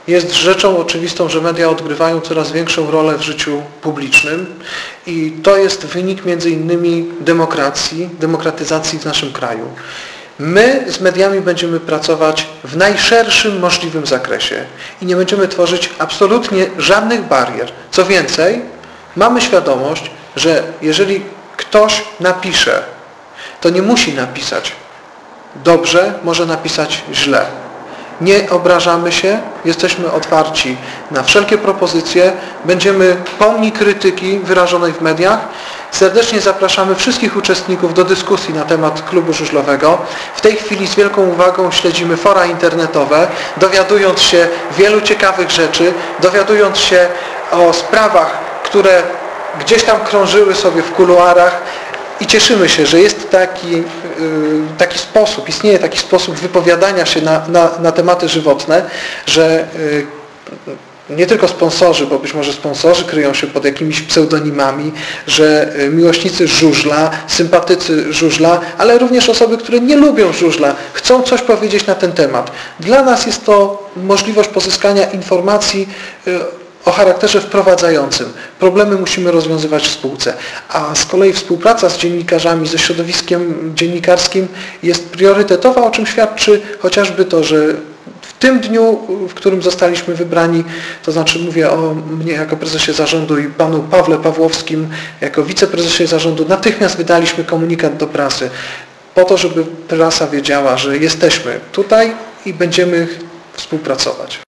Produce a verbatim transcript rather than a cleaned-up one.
Jest rzeczą oczywistą, że media odgrywają coraz większą rolę w życiu publicznym i to jest wynik między innymi demokracji, demokratyzacji w naszym kraju. My z mediami będziemy pracować w najszerszym możliwym zakresie i nie będziemy tworzyć absolutnie żadnych barier. Co więcej, mamy świadomość, że jeżeli ktoś napisze, to nie musi napisać dobrze, może napisać źle. Nie obrażamy się, jesteśmy otwarci na wszelkie propozycje, będziemy pomni krytyki wyrażonej w mediach. Serdecznie zapraszamy wszystkich uczestników do dyskusji na temat klubu żużlowego. W tej chwili z wielką uwagą śledzimy fora internetowe, dowiadując się wielu ciekawych rzeczy, dowiadując się o sprawach, które gdzieś tam krążyły sobie w kuluarach i cieszymy się, że jest taki, taki sposób, istnieje taki sposób wypowiadania się na, na, na tematy żywotne, że nie tylko sponsorzy, bo być może sponsorzy kryją się pod jakimiś pseudonimami, że miłośnicy żużla, sympatycy żużla, ale również osoby, które nie lubią żużla, chcą coś powiedzieć na ten temat. Dla nas jest to możliwość pozyskania informacji o charakterze wprowadzającym. Problemy musimy rozwiązywać w spółce. A z kolei współpraca z dziennikarzami, ze środowiskiem dziennikarskim jest priorytetowa, o czym świadczy chociażby to, że w tym dniu, w którym zostaliśmy wybrani, to znaczy mówię o mnie jako prezesie zarządu i panu Pawle Pawłowskim jako wiceprezesie zarządu, natychmiast wydaliśmy komunikat do prasy po to, żeby prasa wiedziała, że jesteśmy tutaj i będziemy współpracować.